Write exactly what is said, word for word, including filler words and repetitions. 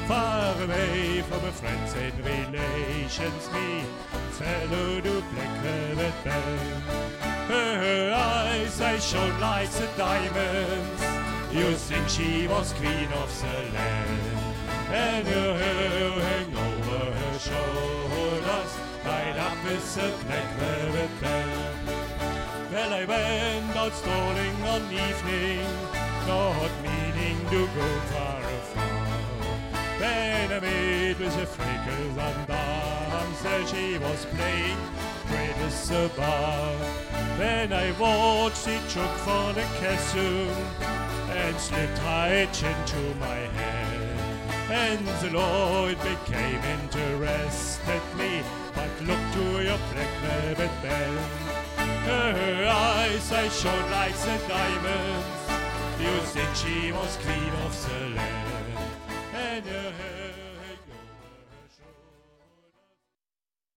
far away from her friends and relations, me, fellow to Black Velvet Belle. Her eyes, they shone like the diamonds. You think she was queen of the land. And her hair hang over her shoulders, tied up with a black velvet bell. Well, I went out strolling one evening, not meaning to go far afar. When I met with a freckles and damsel, she was playing greatest a bar. When I watched the chook for the castle and slipped right into my hand, and the Lord became interested me, but look to your black velvet bell. Her eyes, they shone like the diamonds. You think she was queen of the land, and her hair